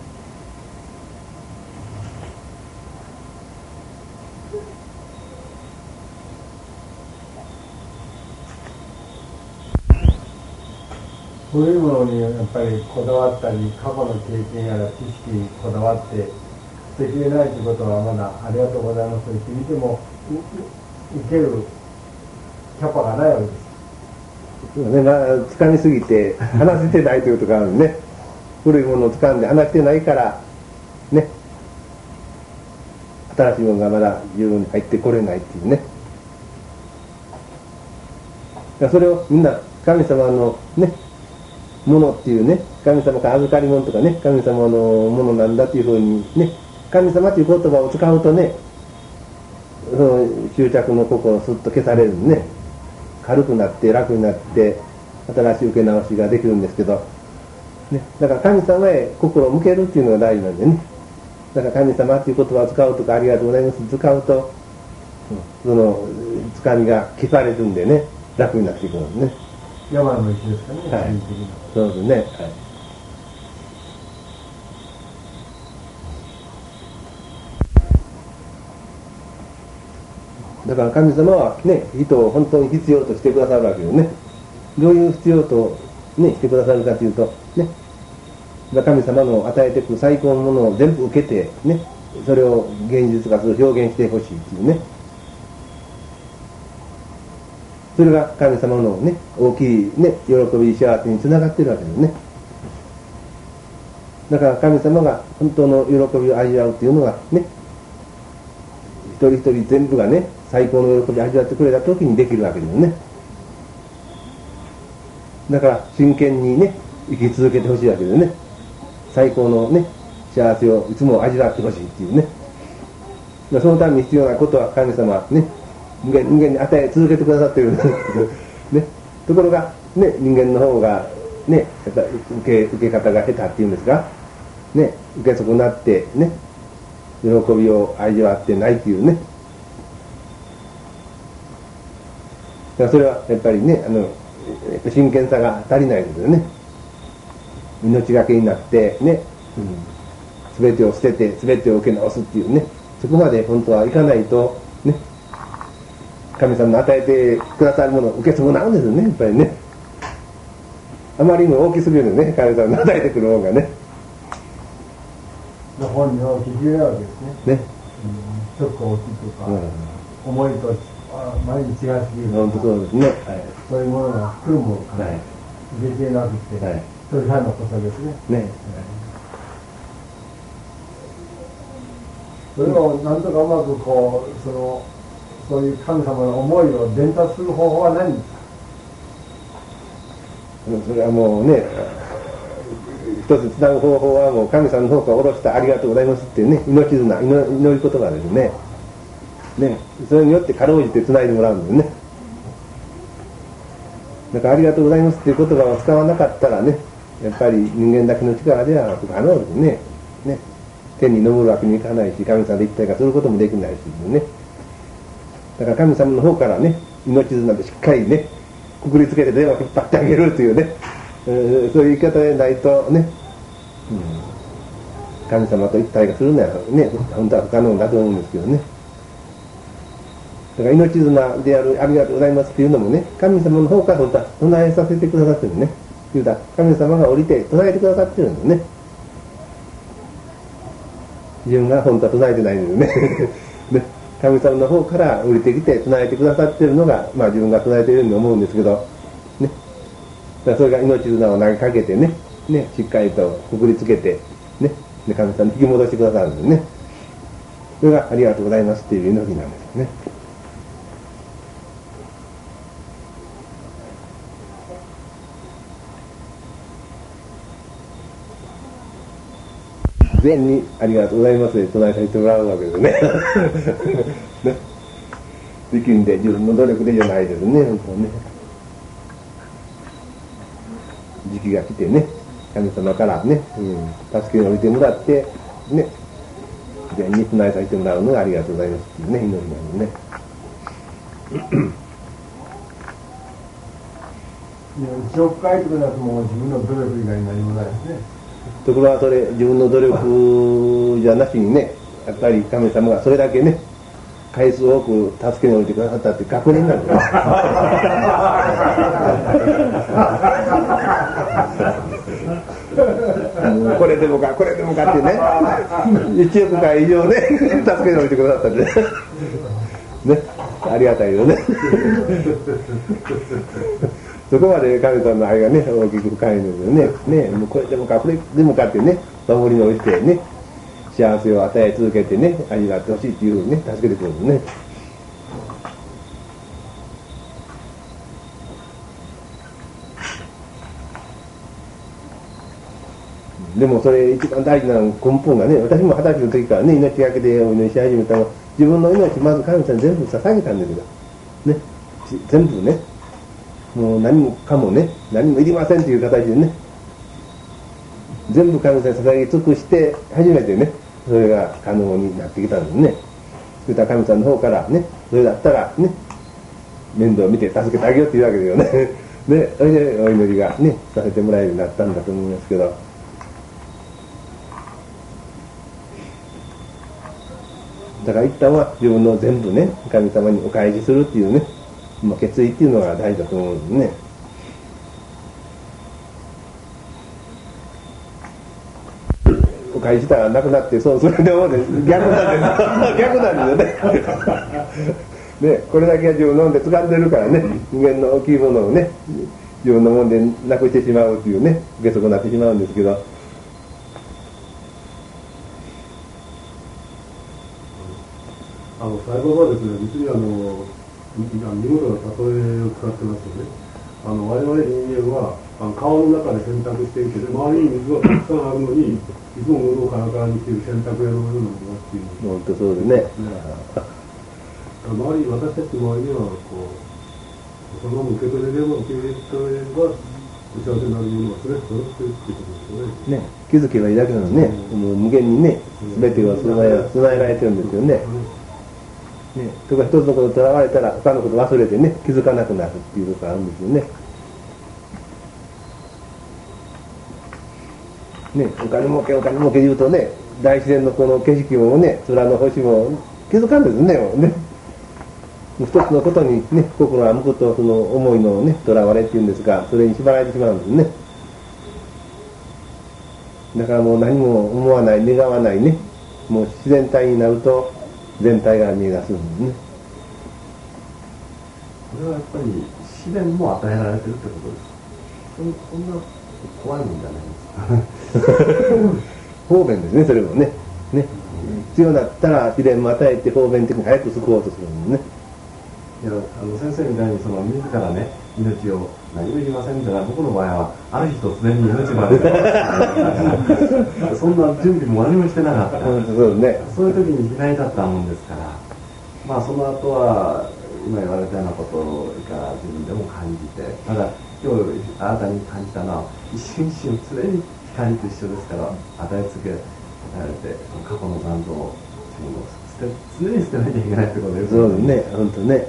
古いものにやっぱりこだわったり、過去の経験やら知識にこだわって捨てきれないということはまだありがとうございますと言ってみても受けるキャパがないわけです。 ね、掴みすぎて離せてないということがあるんでね、古いものを掴んで離してないからね、新しいものがまだ十分に入ってこれないっていうね。それをみんな神様のね、ものっていうね、神様から預かり物とかね、神様のものなんだっていうふうにね、神様っていう言葉を使うとね、その執着の心をすっと消されるんでね、軽くなって楽になって新しい受け直しができるんですけど、ね、だから神様へ心を向けるっていうのが大事なんでね、だから神様っていう言葉を使うとかありがとうございます使うと、そのつかみが消されるんでね、楽になっていくんですね。 山の石ですかね、 はい、そうですね、はい。だから神様はね、人を本当に必要としてくださるわけよね。どういう必要と、ね、してくださるかというとね、神様の与えてくる最高のものを全部受けてね、それを現実化する、表現してほしいっていうね、それが神様のね、大きいね、喜び幸せにつながっているわけですね。だから神様が本当の喜びを味わうっていうのはね、一人一人全部がね、最高の喜びを味わってくれた時にできるわけですね。だから真剣にね、生き続けてほしいわけですね。最高のね、幸せをいつも味わってほしいっていうね。そのために必要なことは神様はね、人間に与え続けてくださっているんですね。ところが、ね、人間の方が、ね、受け方が下手っていうんですか、ね、受け損なってね、喜びを味わってないっていうね。だからそれはやっぱりね、真剣さが足りないですよね。命がけになってね、全てを捨てて全てを受け直すっていうね、そこまで本当はいかないとね、神様の与えてくださるものを受け損なうんですよね、やっぱりね。あまりにも大きすぎるんですね、神様の与えてくるものがね。 本人は大きすぎるわけですね。 ね、 ちょっと大きいとか、重いと毎日違いすぎるとか、 本当そうですね、はい、 そういうものが来るものから、受けきれなくて、はい、そういうのことですね。 ね、 それをなんとかうまくこうそういう神様の思いを伝達する方法は何ですか？ それはもうね、一つつなぐ方法はもう神様の方から下ろしたありがとうございますっていうね、命綱、祈り言葉ですね。 ね、それによってかろうじてつないでもらうんですね。だからありがとうございますっていう言葉を使わなかったらね、やっぱり人間だけの力では不可能ですね。ね、天に昇るわけにいかないし、神様で一体化することもできないしね。だから神様の方からね、命綱でしっかりね、くくりつけて電話を引っ張ってあげるというね、そういう言い方でないとね、神様と一体化するのはね、本当は不可能だと思うんですけどね。だから命綱であるありがとうございますっていうのもね、神様の方から本当は唱えさせてくださってるね。言うたら神様が降りて唱えてくださってるんですね。自分が本当は唱えてないんですね。ね、神様の方から降りてきて唱えてくださってるのが、まあ自分が唱えているように思うんですけど、ね。だからそれが命綱を投げかけてね、しっかりとくくりつけて、ね、で神様に引き戻してくださるんですね。それがありがとうございますっていう祈りなんですね。全にありがとうございますで唱えさせてもらうわけですね。ね、力んで自分の努力でじゃないですね、本当ね。時期が来てね、神様からね、助けを降りてもらって、ね、全に唱えさせてもらうのがありがとうございますっていうね、祈りなんでね。 一億回とかだともう自分の努力以外に何もないですね。 ところがそれ自分の努力じゃなしにね、やっぱり神様がそれだけね、回数多く助けに降りてくださったって確認なんですよ。これでもかこれでもかってね、1億回以上ね助けに降りてくださったんでね、ありがたいよね。そこまで神様の愛がね、大きく深いんですよね。もうこれでもかこれでもかってね、守りにおいてね、幸せを与え続けてね、味わってほしいっていうふうにね、助けてくれるんですね。でもそれ一番大事な根本がね、私も20歳の時からね、命がけでお祈りし始めたのは、自分の命まず神様に全部捧げたんですよ。ね、全部ね。もう何もかもね、何もいりませんという形でね、全部神様に捧げ尽くして初めてね、それが可能になってきたんですね。そしたら神様の方からね、それだったらね、面倒を見て助けてあげようっていうわけですよね。で、それでお祈りがね、させてもらえるようになったんだと思いますけど、だから一旦は自分の全部ね、神様にお返しするっていうね、決意っていうのが大事だと思うんですね。お返ししたらなくなって、それでもね、逆なんです逆なんですよね。ね、これだけは自分のもんで掴んでるからね、人間の大きいものをね、自分のもんでなくしてしまうっていうね、下足になってしまうんですけど、 最後はですね、実に見事な例えを使ってますよね。我々人間は川の中で洗濯していて、周りに水がたくさんあるのに、いつも喉をカラカラにしている洗濯屋のようなものっていう。 本当そうですね。 周り、私たちの周りにはそのまま受け取れれば幸せになるものはそれ揃っているっていうことですよね。 気づけばいいだけなのね、もう無限にね、全てが備えられてるんですよね。とか一つのことにとらわれたら他のこと忘れてね、気づかなくなるっていうことがあるんですよね。お金儲け言うとね、大自然のこの景色もね、空の星も気づかんですね。一つのことにね、心が向くとその思いのね、とらわれっていうんですが、それに縛られてしまうんですね。だからもう何も思わない、願わないね、もう自然体になると全体が見え出すんですね。 これはやっぱり試練も与えられてるってことです。そんな怖いもんじゃないですか。 方便ですね、それもね。必要だったら試練も与えて方便的に早く救おうとするんですね。 いや、先生みたいに自らね、命を何も言いませんから、僕の場合はある日突然に命までそんな準備も何もしてなかった。 そうですね。 そういう時に開いたったもんですから。 まあその後は今言われたようなことが自分でも感じて、ただ今日新たに感じたのは一瞬一瞬常に光と一緒ですから、与え続けられて過去の残像を常に捨てなきゃいけないってことですそうですね、本当ね、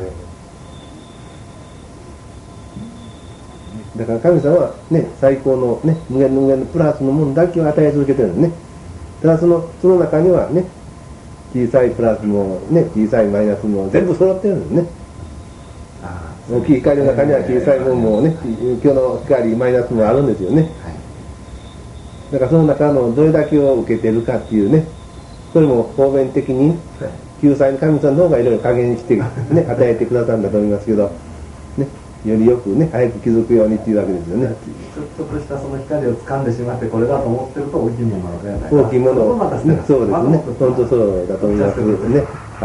だから神様はね、最高のね、無限の無限のプラスのものだけを与え続けてるんですね。ただその中にはね、小さいプラスもね、小さいマイナスも全部揃ってるんですね。大きい光の中には小さいものもね、今日の光マイナスもあるんですよね。だからその中のどれだけを受けてるかっていうね、それも方便的に救済の神様の方がいろいろ加減して、ね、与えてくださるんだと思いますけど、ね、よりよくね早く気づくようにっていうわけですよね。 ちょっとしたその光を掴んでしまってこれだと思ってると大きいものがない大きいものを、ね、そうですね、本当そうだと思いますね。はい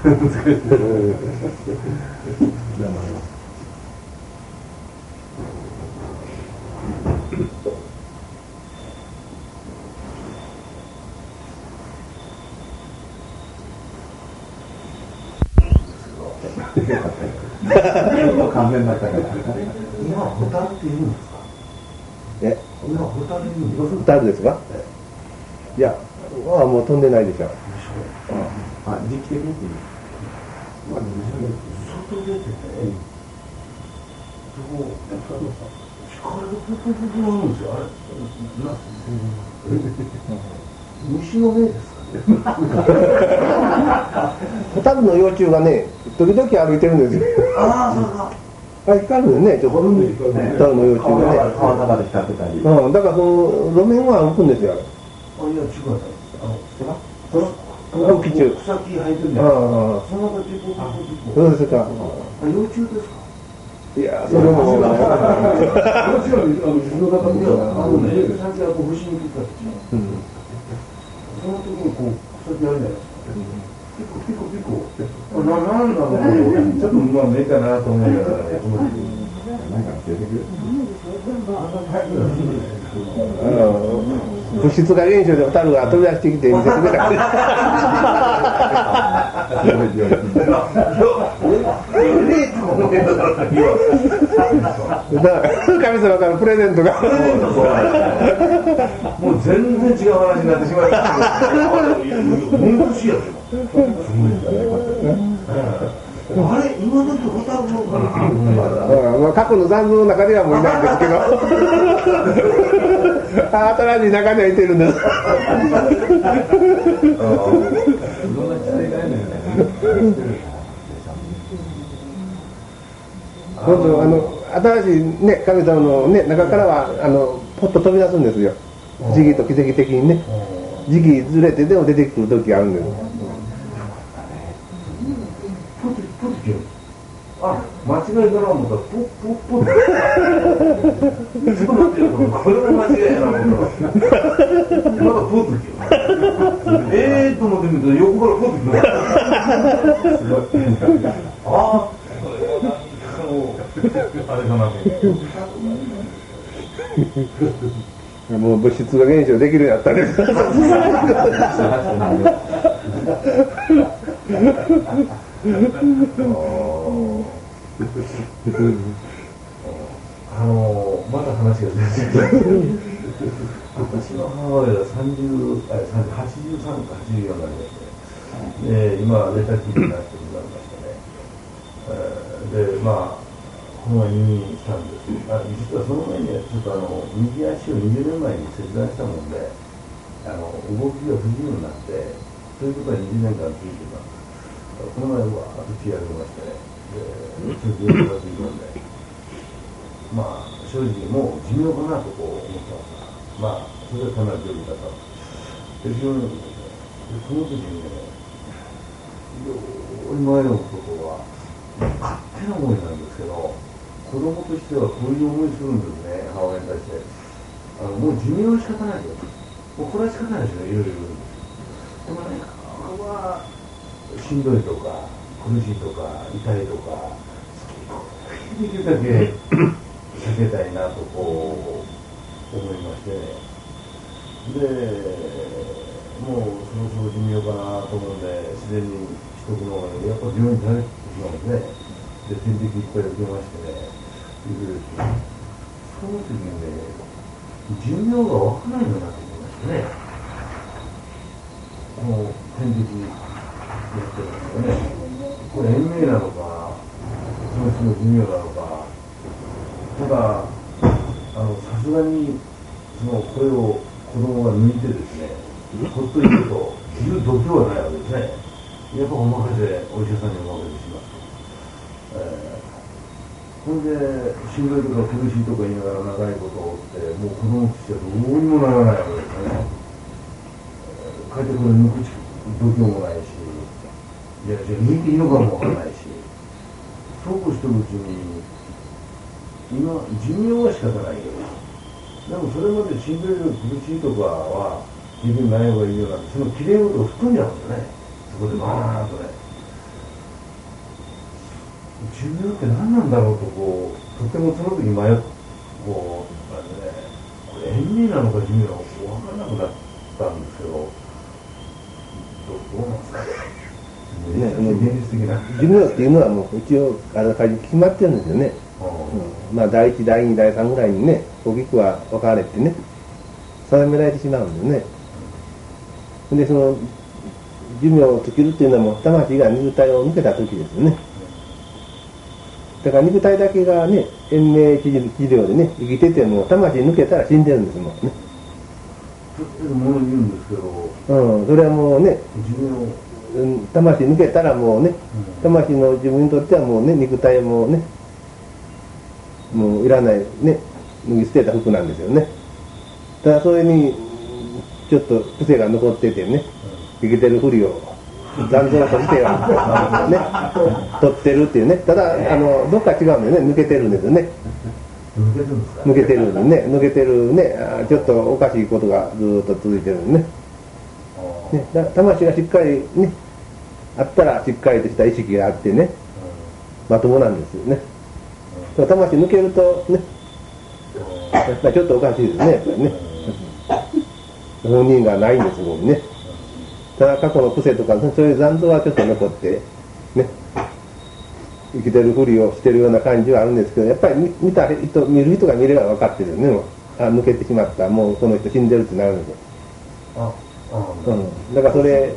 完全だったから。 今ホタルって言うんですか？今ホタル言うんですか？ ホタルですか？いや、もう飛んでないでしょ。 時期的に外出てて、光るププププなんですよ。あれ、虫の目ですかね。 ホタルの幼虫がね、時々歩いてるんですよ。 ああ、そうか。 光るんですね、ちょっと。ホタルの幼虫がね。 川の中で光ってたり。 だからその路面は浮くんですよ。 いや、違う。 浮き中。 草木生えてるじゃないですか。その中でピコピコピコ。 そうですか。 幼虫ですか？ いや、それも。 もちろん、水の中では、さっきはこう、星にピカって違う。その時にこう、草木あるじゃないですか。ピコピコピコ。なんだろう。ちょっとまあ目かなと思いながらね。 物質が現象でホタルが飛び出してきて見せてくれた。神様からプレゼントが。 もう全然違う話になってしまいました。本当しやで。あれ、今だとホタルのかな。 過去の残像の中ではもういないんですけど、新しい中にはいてるんです。今度新しいね神様のね中からはポッと飛び出すんですよ。不思議と奇跡的にね、時期ずれてでも出てくる時があるんです。 間違いだな思ったらポッポッポッちょっと待ってよ、これも間違いやな思ったらまだポッときよと思ってみると横からポッときますあれかなもう物質が現象できるようになったんです。 また話が出てきた。私の母親が83か84になりまして、今寝たきりになってございましてね、でこの前入院したんです。実はその前にちょっと右足を20年前に切断したもんで動きが不自由になってということは20年間続いています。この前は血が出ましてね、ちょっと病気がついたんで正直もう寿命かなとこう思ってますがそれはかなり病気だったで非常にその時にね非常に前のことは勝手な思いなんですけど子供としてはこういう思いするんですね。母親に対してもう寿命は仕方ないよ、もうこれは仕方ないですよね、いろいろ言うんです。でもねしんどいとか苦しいとか痛いとかできるだけ避けたいなとこう思いましてね。でもうそろそろ寿命かなと思うんで自然にしてところやっぱ病院に垂れてしまうんですね。で点滴いっぱい受けましてね、その時にね、寿命が分からないようになってきましたね。もう点滴やってますよね。これ延命なのか、その人の寿命なのか。たださすがにこれを子供が抜いてですね、ほっといるという度胸はないわけですね。やっぱお任せ、お医者さんにお任せします。ほんでしんどいとか苦しいとか言いながら長いことをって、もう子供としてはどうにもならないわけですよね。帰ってこれ抜く度胸もないし、いやじゃあ抜いていいのかもわからないし、そうこうしてるうちに今寿命は仕方ないけど、でもそれまでしんどい苦しいとかは自分にない方がいいようなんて、そのきれい事を吹っ飛んじゃうんですよね。そこでバーンとね、寿命って何なんだろうととてもその時迷ってこれ延命なのか寿命なのか分からなくなったんですけど、どうなんですかね。現実的な寿命っていうのはもう一応あらかじめ決まってるんですよね。まあ第1、第2、第3ぐらいにね、大きくは分かれてね、定められてしまうんですね。でその寿命を尽きるっていうのはもう魂が肉体を抜けた時ですよね。だから肉体だけがね、延命治療でね、生きてても魂抜けたら死んでるんですもんね。 もの言うんですけど、 それはもうね、 寿命魂抜けたらもうね、魂の自分にとってはもうね、肉体もね、もういらないね、脱ぎ捨てた服なんですよね。ただそれにちょっと癖が残っててね、生きてるふりを残像としてはね、取ってるっていうね。ただどっか違うんだよね、抜けてるんですよね。抜けてるんですね、抜けてるね、ちょっとおかしいことがずっと続いてるんですね。魂がしっかりねあったら、しっかりとした意識があってね、まともなんですよね。魂抜けるとね、やっぱりちょっとおかしいですね、やっぱりね。本人がないんです、ここにね。ただ過去の癖とか、そういう残像はちょっと残ってね、生きてるふりをしてるような感じはあるんですけど、やっぱり見る人が見れば分かってるよね。もう抜けてしまった、もうこの人死んでるってなるんですよ。だからそれ、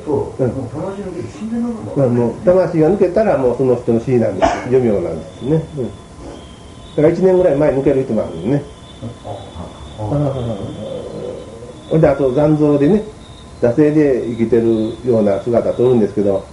もう魂が抜けたらもうその人の死なんです、寿命なんですね。だから1年ぐらい前抜ける人もあるんですね。であと残像でね、惰性で生きてるような姿を撮るんですけど、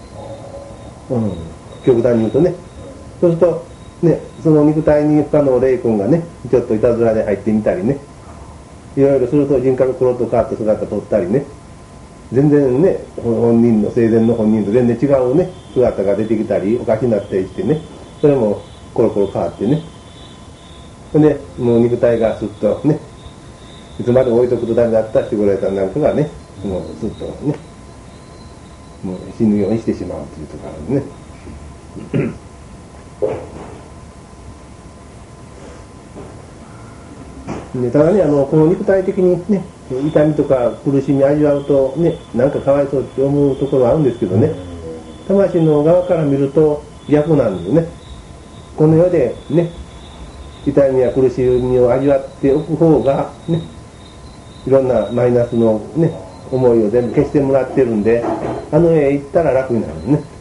極端に言うとね、そうするとね、その肉体に他の霊魂がね、ちょっといたずらで入ってみたりね、いろいろすると人格黒と変わった姿を撮ったりね、全然ね、本人の生前の本人と全然違うね姿が出てきたり、おかしになったりしてね、それもコロコロ変わってね、でもう肉体がすっとね、いつまで置いとくとダメだった守護霊さんなんかがね、もうすっとね、もう死ぬようにしてしまうというところがあるね。でただね、この肉体的にね、痛みとか苦しみ味わうとね、なんかかわいそうって思うところはあるんですけどね、魂の側から見ると逆なんですよね。この世でね、痛みや苦しみを味わっておく方がね、いろんなマイナスのね、思いを全部消してもらってるんで、世へ行ったら楽になるんです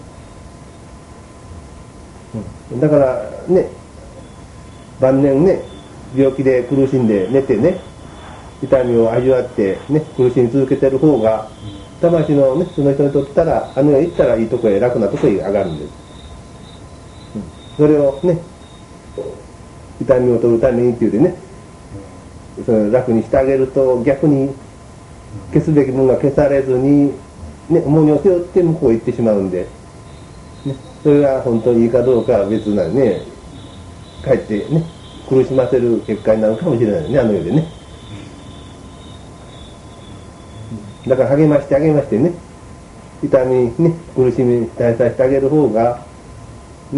ね。だからね、晩年ね、病気で苦しんで寝てね、痛みを味わってね、苦しみ続けてる方が、魂のね、その人にとったら、へ行ったらいいとこへ、楽なとこへ上がるんです。それをね、痛みを取るためにっていうでね、その楽にしてあげると、逆に消すべきものが消されずに、ね、重荷を背負って向こうへ行ってしまうんで、ね、それが本当にいいかどうかは別なんでね、かえってね、苦しませる結果になるかもしれないね、世でね。だから励ましてあげましてね、痛みね、苦しみに対させてあげる方がね、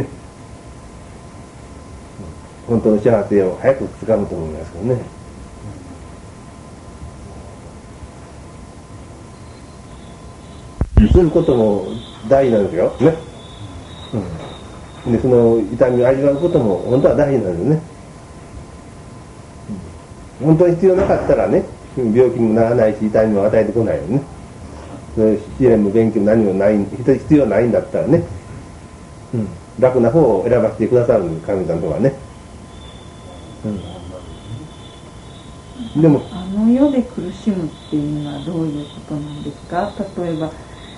本当の幸せを早くつかむと思いますけどね。することも大事なんですよね、でその痛みを味わうことも本当は大事なんですね、本当に必要なかったらね病気にもならないし痛みも与えてこないよね。試練も勉強も何もない必要ないんだったらね、楽な方を選ばせてくださる神様とはね、でもあの世で苦しむっていうのはどういうことなんですか？例えば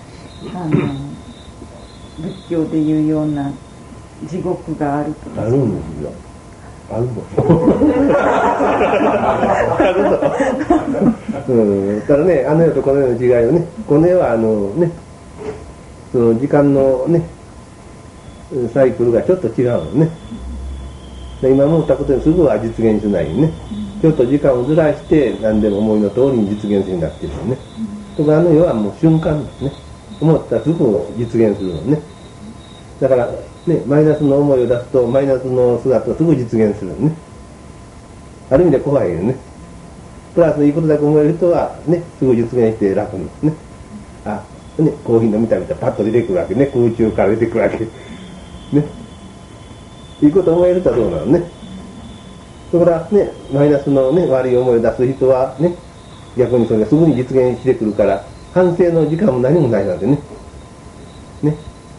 仏教でいうような地獄があるとか。 あるんですよ。あるの。あるの。ただね、あの世とこの世の違いをね、この世はその時間のねサイクルがちょっと違うのね。今思ったことにすぐは実現しないね。ちょっと時間をずらして何でも思いの通りに実現するようになっているのね。ところがあの世はもう瞬間ですね。思ったらすぐ実現するのね。だからね、マイナスの思いを出すとマイナスの姿をすぐ実現するのね。ある意味で怖いよね。プラスのいいことだけ思える人はね、すぐ実現して楽にね。コーヒー飲みたいみたいなパッと出てくるわけね。空中から出てくるわけ。ね。いいこと思えるとはどうなのね。だからね、マイナスのね、悪い思いを出す人はね、逆にそれがすぐに実現してくるから、反省の時間も何もないなんてね。ね。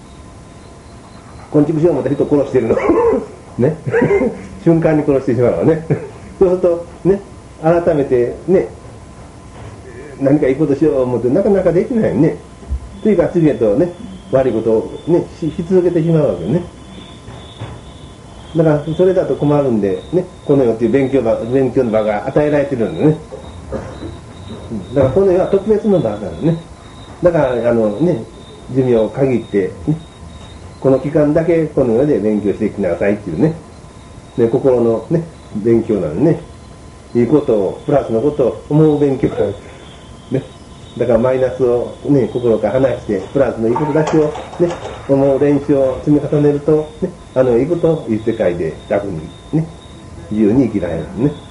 昆虫しよう思った人を殺してるの。ね。瞬間に殺してしまうわね。そうすると、ね、改めてね、何かいいことしよう思ってなかなかできないね。次から次へとね、悪いことをね、し続けてしまうわけね。だからそれだと困るんで、ね、この世っていう勉強の場が与えられてるんだね。だからこの世は特別の場なのね。だから寿命を限って、ね、この期間だけこの世で勉強していきなさいっていうね、心のね勉強なのね。いいことをプラスのことを思う勉強なのね。だからマイナスをね心から離してプラスのいいことだけをね思う練習を積み重ねるとね、いいことをいい世界で楽にね自由に生きられるのね。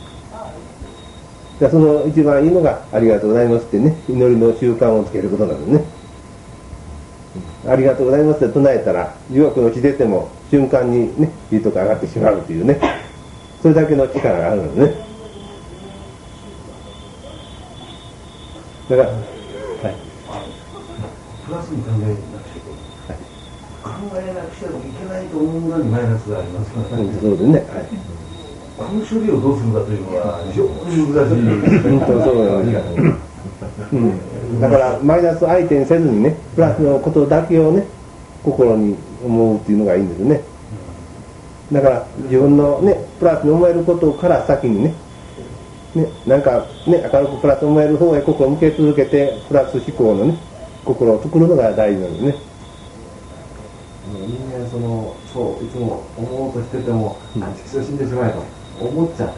その一番いいのがありがとうございますってね、祈りの習慣をつけることなのね。ありがとうございますって唱えたら地獄の地出ても瞬間にねいいとこ上がってしまうというね、それだけの力があるのね。だから、はい、 プラスに考えなくちゃ、考えなくちゃいけないと思うぐらいにマイナスがありますからね。 そうですね。はい、 この処理をどうするかというのは非常に難しい。 本当そうなんです。だからマイナスを相手にせずにね、プラスのことだけをね心に思うっていうのがいいんですね。だから自分のねプラスに思えることから先にね、なんかね明るくプラス思える方へ心を向け続けてプラス思考のね心を作るのが大事なんですね。 人間そういつも思おうとしてても畜生死んでしまえと思っちゃった。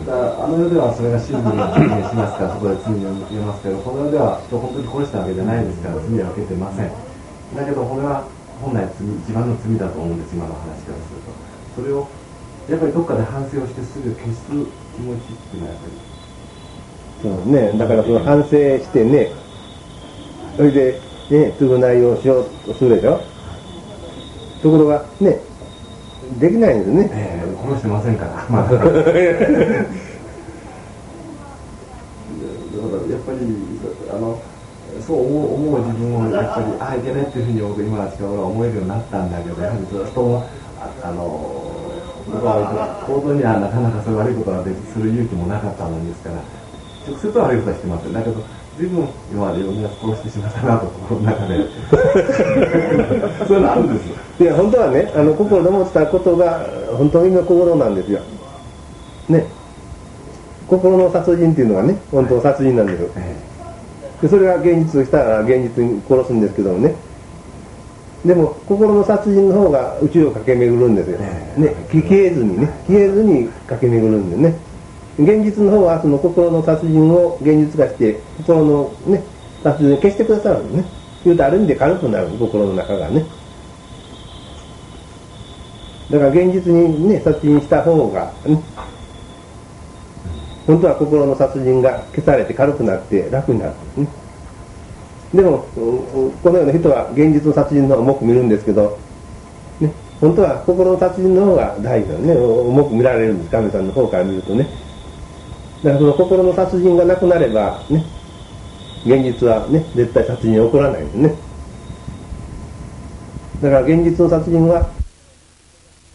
だから世ではそれが真理に実現しますからそこで罪を受けますけど、この世では人を本当に殺したわけじゃないですから罪は受けてません。だけどこれは本来一番の罪だと思うんです、今の話からすると。それをやっぱりどっかで反省をしてすぐ消す気持ちっていうのはやっぱりそうね、だからその反省してね、それでね償いをしようとするでしょ。ところがねできないんですね。 殺してませんから。だからやっぱりそう思う自分をやっぱりいけないっていうふうに僕今近頃は思えるようになったんだけど、やはりずっと僕は行動にはなかなかそういう悪いことがする勇気もなかったもんですから、直接は悪いことはしてません。だけど随分今までみんな殺してしまったなと心の中でそういうのあるんです。 いや本当はね心で思ったことが本当の心なんですよ。ね、心の殺人っていうのがね本当の殺人なんですよ。でそれが現実としたら現実に殺すんですけどもね。でも心の殺人の方が宇宙を駆け巡るんですよ。ね、消えずに駆け巡るんでね。現実の方はその心の殺人を現実化して心のね殺人を消してくださるんですね。言うとある意味で軽くなる心の中がね。だから現実にね殺人した方がね本当は心の殺人が消されて軽くなって楽になるんですね。 でもこのような人は現実の殺人の方を重く見るんですけど、ね、本当は心の殺人の方が大事なのね、重く見られるんです。神さんの方から見るとね。だからその心の殺人がなくなればね、現実はね絶対殺人は起こらないんですね。だから現実の殺人は